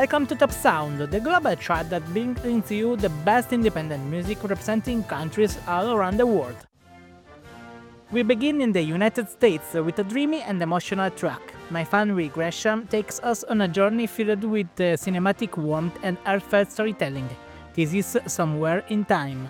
Welcome to Top Sound, the global chart that brings to you the best independent music representing countries all around the world. We begin in the United States with a dreamy and emotional track. My fan Will Gresham takes us on a journey filled with cinematic warmth and heartfelt storytelling. This is Somewhere in Time.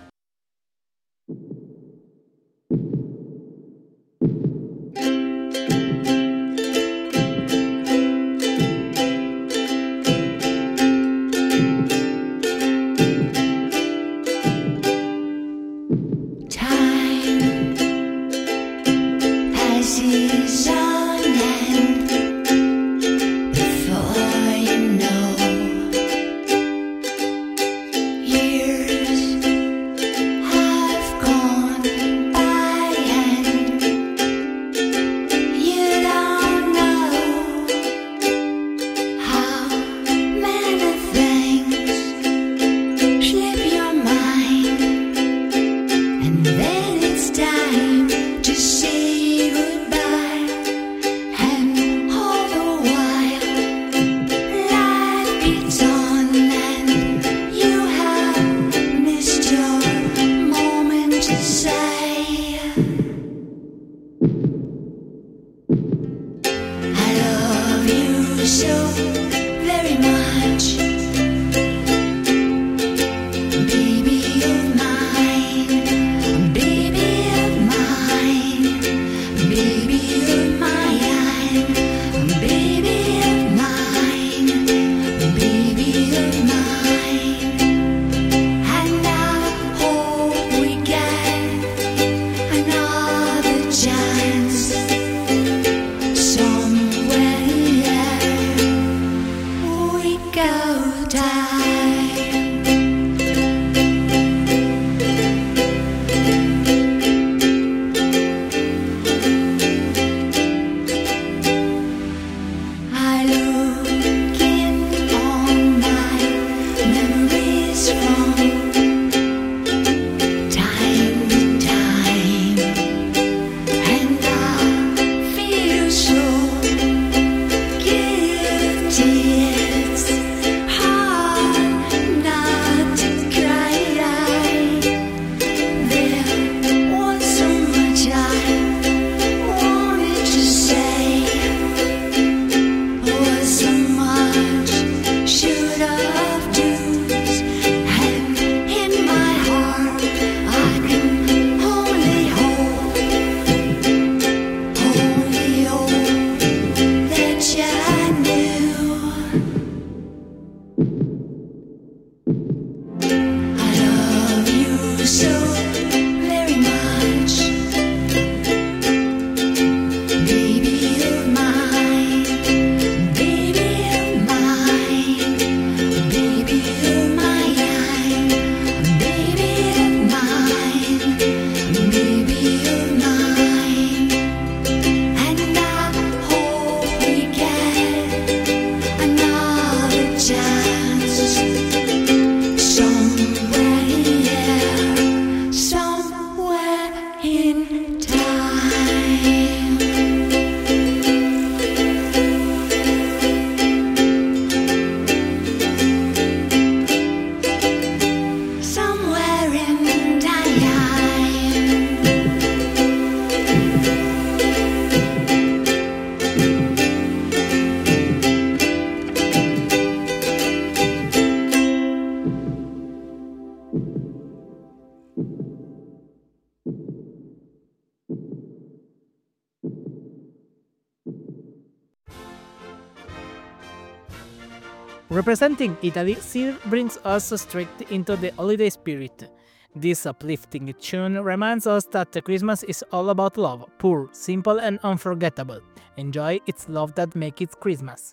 Representing Italy, Sir brings us straight into the holiday spirit. This uplifting tune reminds us that Christmas is all about love, pure, simple and unforgettable. Enjoy, it's love that makes it Christmas.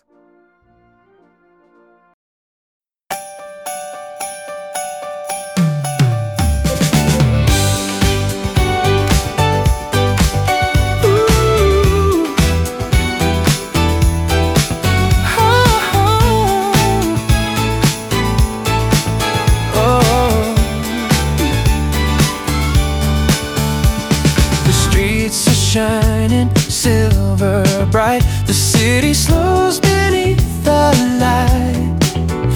Shining silver bright, the city slows beneath the light.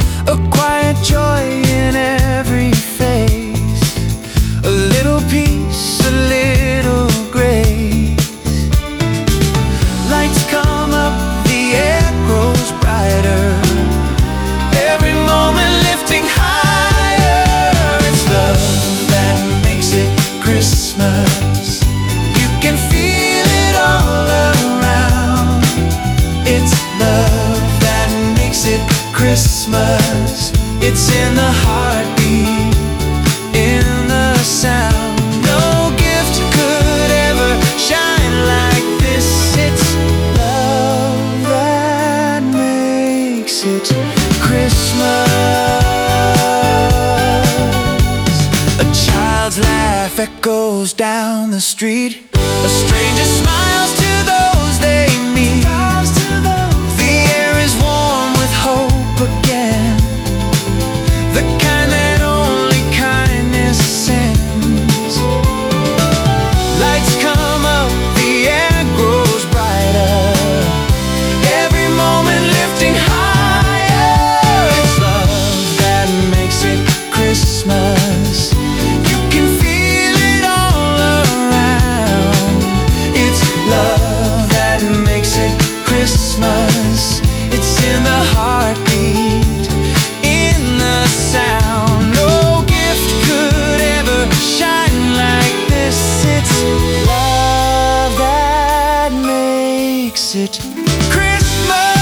child's laugh echoes down the street. A stranger smiles to those they meet. The air is warm with hope again, the kind that only kindness sends. Lights come up, the air grows brighter, every moment lifting higher. It's love that makes it Christmas. You can feel it all around. It's love that makes it Christmas. It's in the heartbeat, in the sound. No gift could ever shine like this. It's love that makes it Christmas.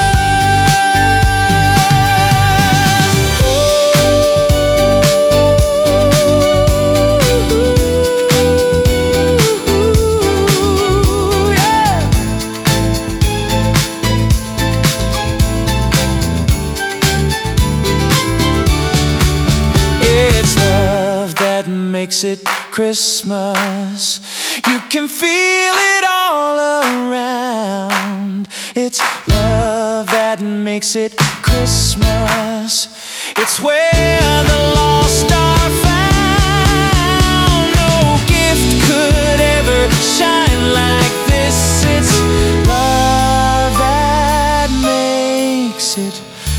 Makes it Christmas. You can feel it all around. It's love that makes it Christmas. It's where the lost are found. No gift could ever shine like this. It's love that makes it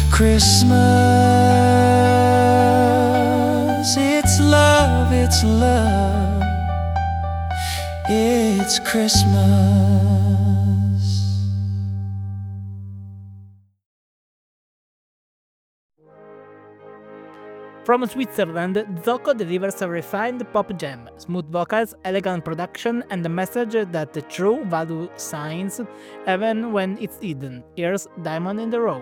Christmas. It's love, it's love, it's Christmas. From Switzerland, Zoco delivers a refined pop gem, smooth vocals, elegant production, and a message that the true value shines even when it's hidden. Here's Diamond in the Rough.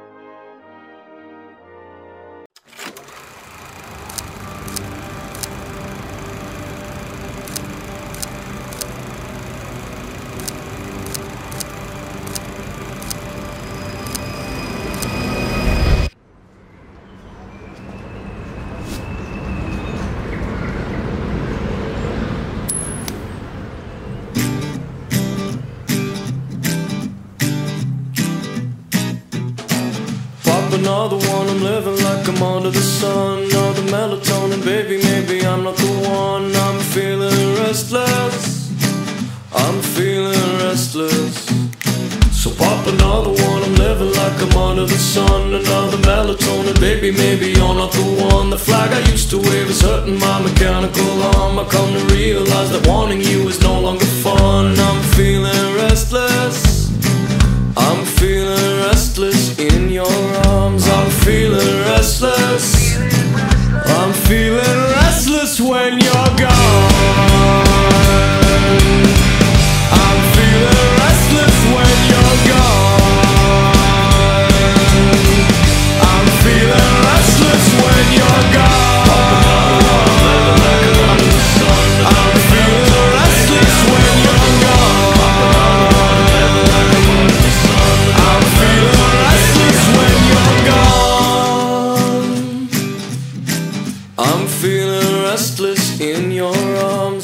Another one, I'm living like I'm under the sun. All the melatonin, baby, maybe I'm not the one. I'm feeling restless, I'm feeling restless. So pop another one, I'm living like I'm under the sun. Another melatonin, baby, maybe you're not the one. The flag I used to wave is hurting my mechanical arm. I come to realize that wanting you is no longer fun. I'm feeling restless, I'm feeling restless in your arms. I'm feeling restless, I'm feeling restless when you're gone. I'm feeling restless when you're gone. I'm feeling restless when you're gone. I'm feeling restless when you're gone. I'm feeling restless when you're gone. I'm feeling restless in your arms.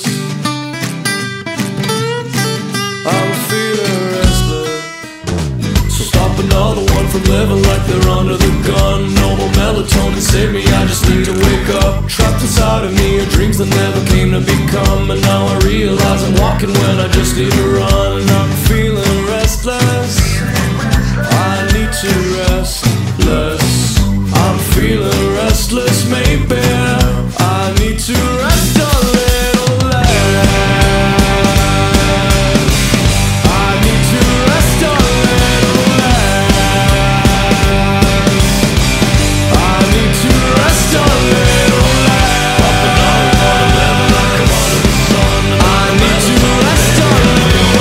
I'm feeling restless. So stop another one from living like they're under the gun. No more melatonin, save me, I just need to wake up. Trapped inside of me are dreams that never came to become. And now I realize I'm walking when I just need to run. I'm feeling restless, I need to rest less. I'm feeling restless, maybe I need to rest a little less. I need to rest a little less. I need to rest a little less. I need to rest a little less.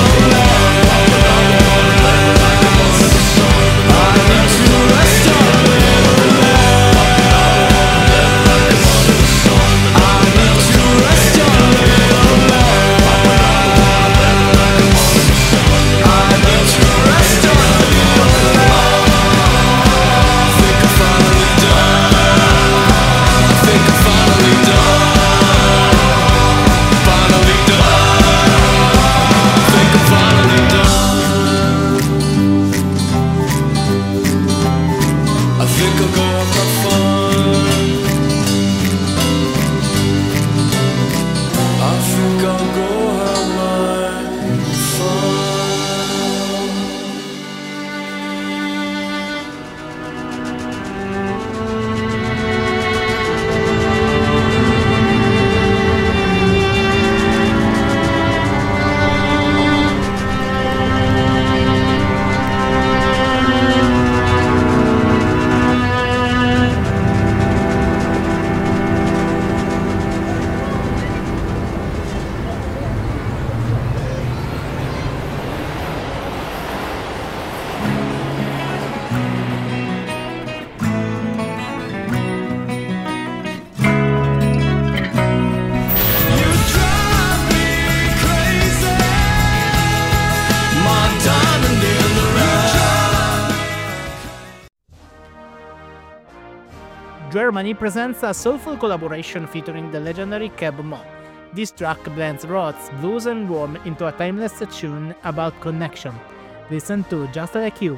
Germany presents a soulful collaboration featuring the legendary Keb Mo. This track blends roots, blues and warmth into a timeless tune about connection. Listen to Just Like You.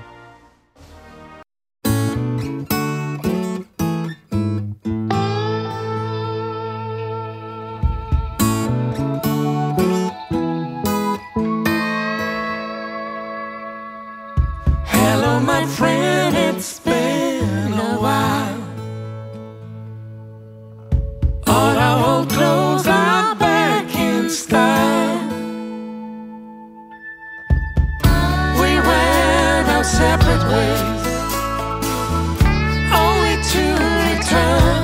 Hello, my friend, it's been a while. All our old clothes are back in style. We went our separate ways, only to return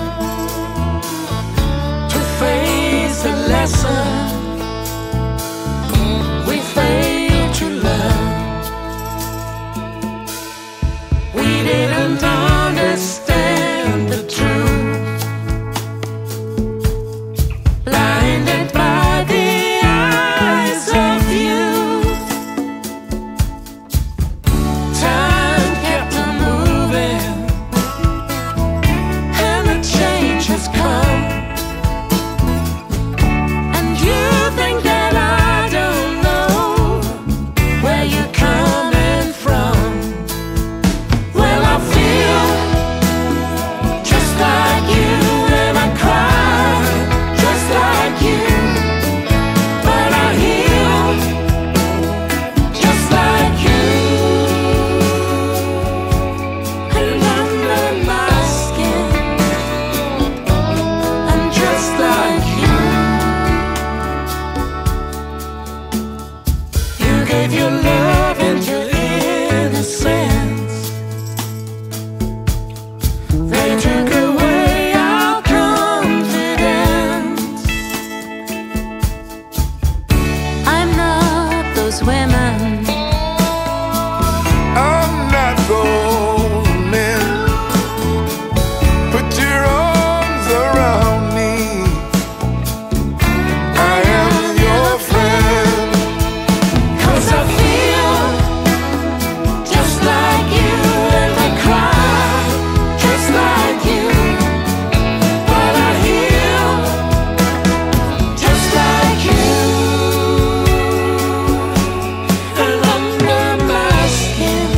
to face the lesson we failed to learn. We didn't understand the truth, blinded by the eyes of youth. Time kept on moving, and the change has come. And you think that I don't know where you're coming from. Well, I feel just like you, and I cry just like you, but I heal just like you. And under my skin, I'm just like you. You gave your love and your innocence. They took away our confidence. I'm not those women. I'm not those men. Put your arms around me. I am your friend. 'Cause I feel just like you, and I cry just like you, but I heal just like you. And under my skin,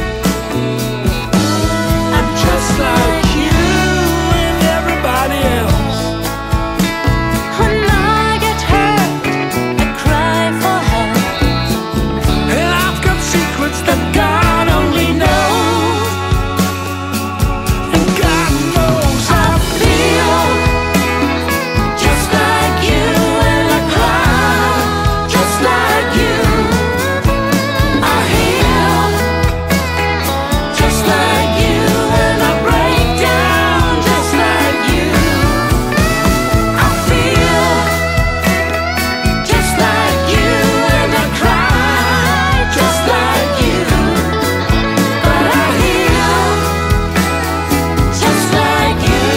I'm just like you and everybody else. When I get hurt, I cry for help, and I've got secrets that God only knows. And God knows I feel just like you, and I cry just like you. I heal just like you, and I break down just like you. I feel just like you, and I cry just like you, but I heal just like you.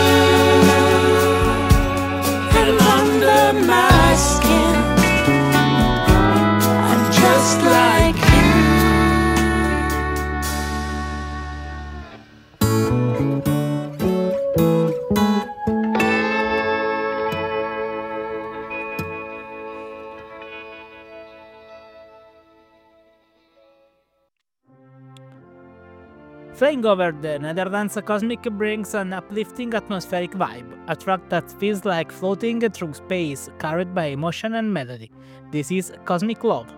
And under my skin, I'm just like you. Flying over the Netherlands, Cosmic brings an uplifting atmospheric vibe, a track that feels like floating through space, carried by emotion and melody. This is Cosmic Love.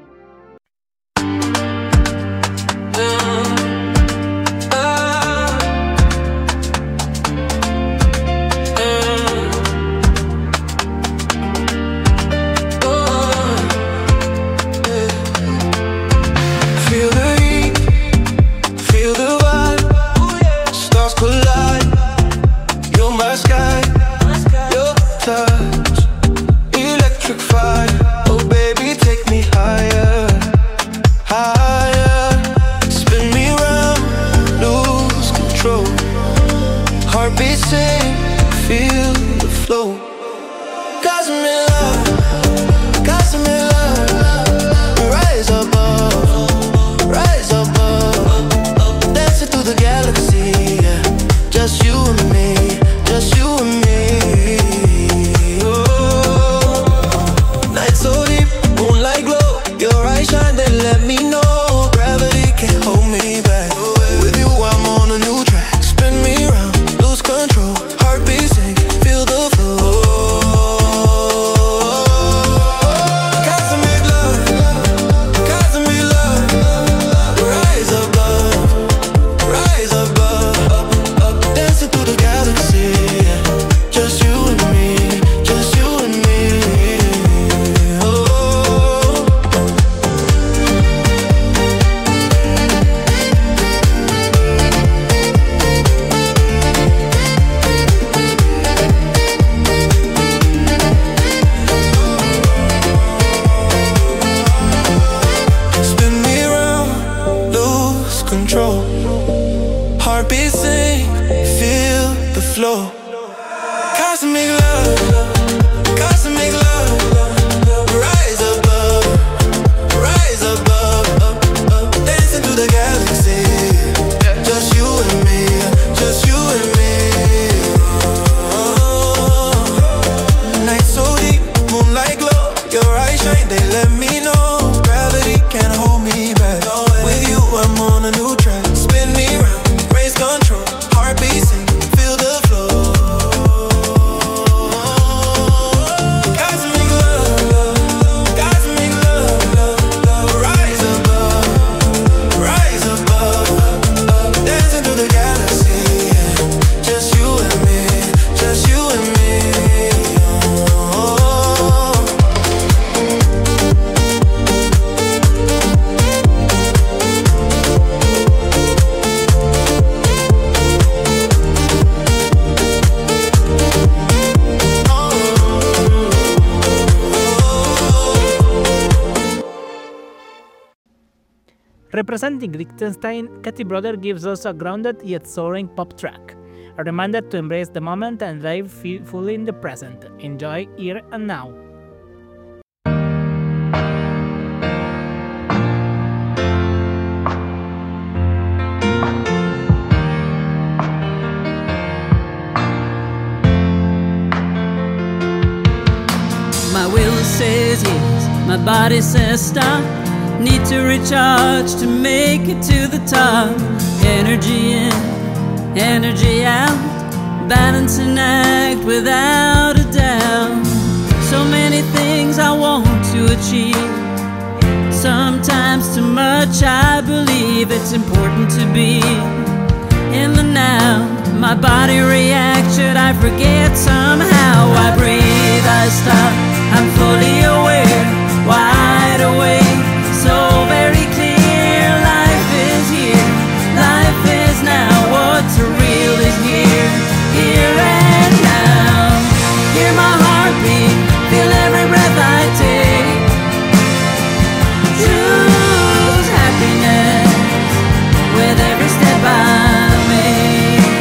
Feel the heat, feel the vibe. Stars collide. You're my sky, your touch, electric fire. Oh baby, take me high. Representing Liechtenstein, Katy Brother gives us a grounded yet soaring pop track, a reminder to embrace the moment and live fully in the present. Enjoy here and now. My will says yes, my body says stop. Need to recharge to make it to the top. Energy in, energy out. Balance and act without a doubt. So many things I want to achieve. Sometimes too much, I believe it's important to be in the now. My body reacts, should I forget somehow? I breathe, I stop, I'm fully aware, wide awake, so very clear. Life is here, life is now, what's real is here, here and now. Hear my heartbeat, feel every breath I take. Choose happiness with every step I make.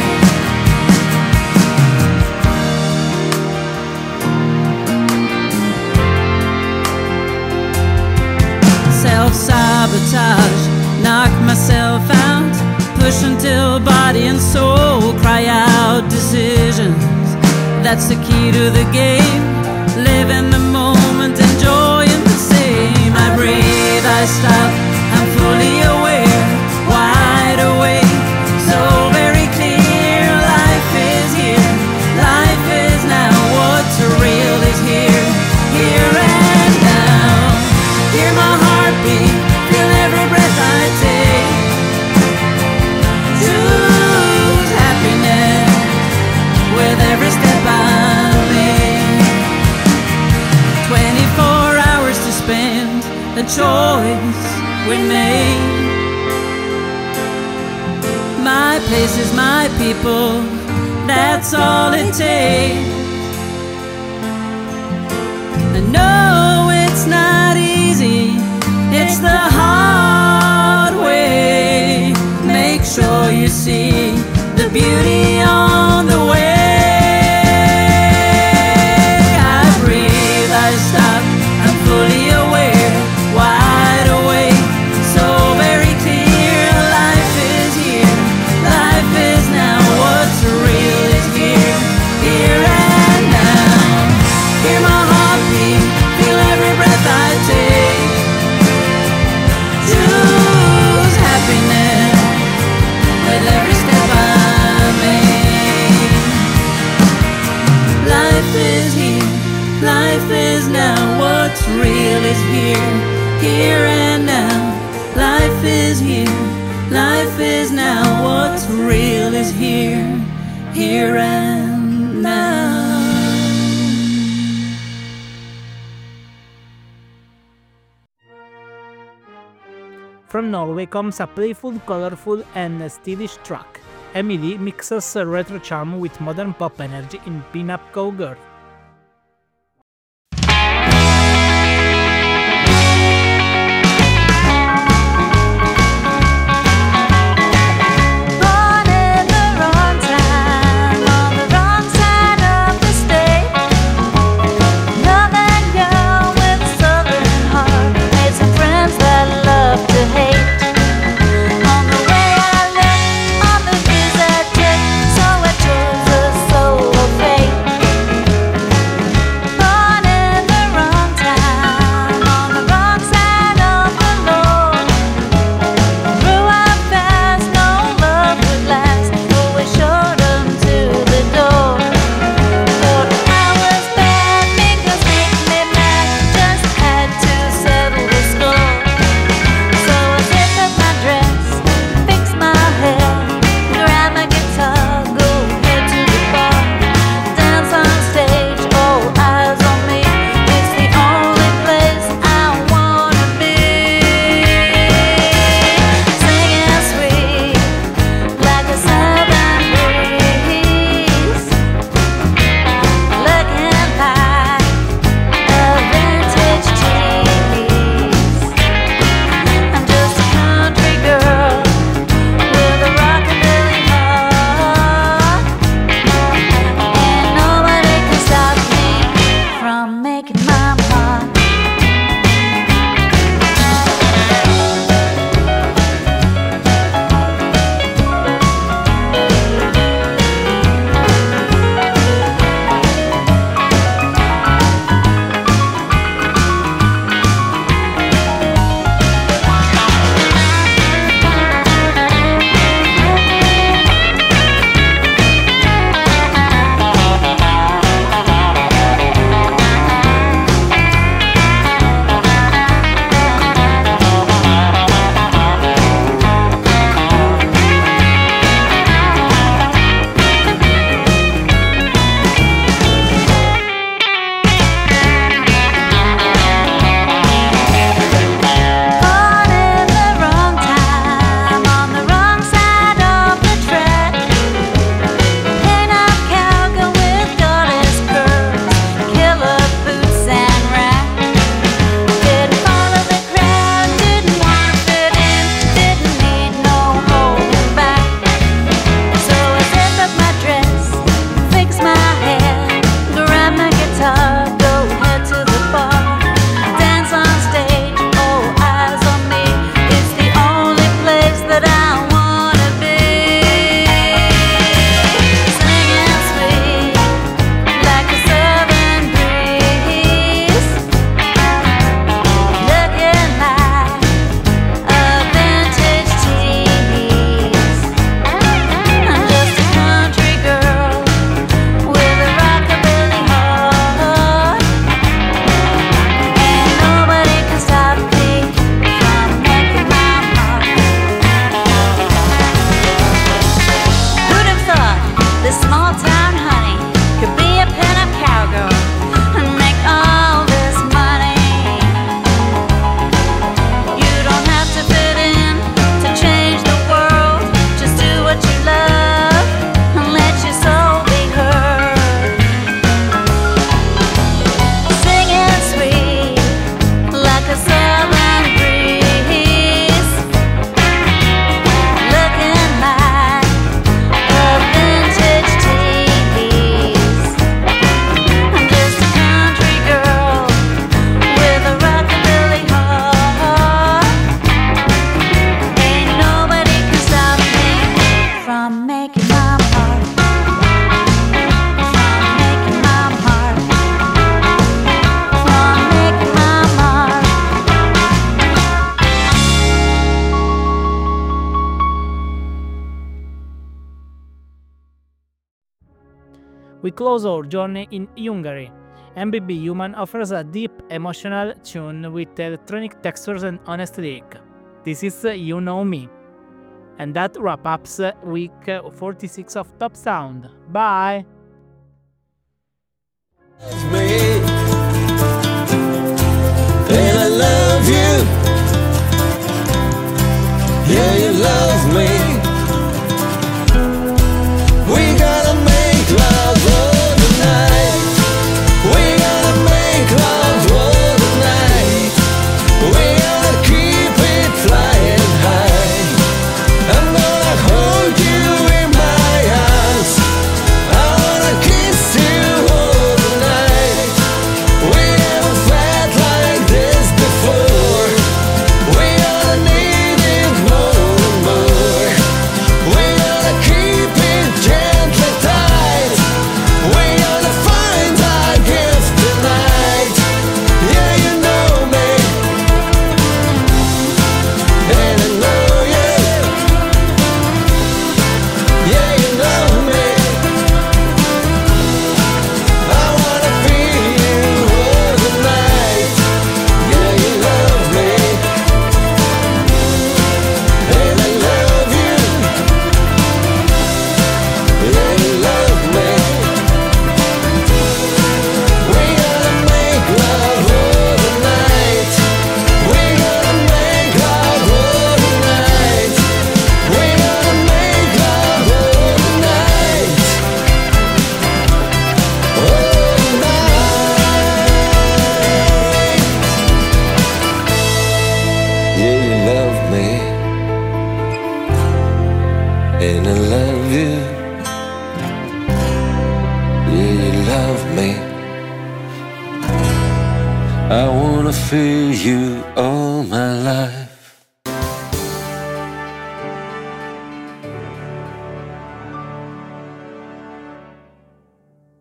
Self-sabotage, knock myself out, push until body and soul cry out. Decisions, that's the key to the game. Live in the moment, enjoying the same. I breathe, I stop, I'm fully aware, wide awake, so very clear. Life is here, life is now, what's real is here, here and now. Hear my heartbeat, feel every breath I take. Choose happiness with every step I make. 24 hours to spend, a choice we made. My place is my people, that's all it takes. I know it's not easy, it's the hard way. Make sure you see the beauty on the way. I breathe, I stop, I'm fully aware, wide awake, so very clear. Life is here, life is now, what's real is here, here and now. Hear my heartbeat, feel every breath I take. Choose happiness with every step I make. Life is here, life is now, what's real is here, here and now. Life is here, life is now, what's real is here, here and now. From Norway comes a playful, colorful and stylish track. Emily mixes retro charm with modern pop energy in Pin-Up Cowgirl. Born in the wrong time, on the wrong side of the state. Northern girl with a southern heart, made some friends that love to hate. On the way I lived, on the views I took, so I chose a solo fate. making my mark. We close our journey in Hungary. MBB Human offers a deep, emotional tune with electronic textures and honest lyric. This is You Know Me. And that wraps up week 46 of Top Sound. Bye! Me, and I love you. Yeah, you love me. We gotta make love all the night. We gotta make love all the night. We gotta keep it flying high. I'm gonna hold you in my arms. I wanna kiss you all the night. We never felt like this before. We gotta need it more and more. We gotta keep it gently tight. We gotta find our gift tonight. Yeah, you know me, and I know you. Yeah, you know me. I wanna feel you all the night. Yeah, you love me, and I love you. Yeah, you love me. We gotta make love all the night. We gotta make love all the night. We gotta make love all the night. All night. Yeah, you love me, and I love you. Yeah, you love me, I wanna feel you all my life.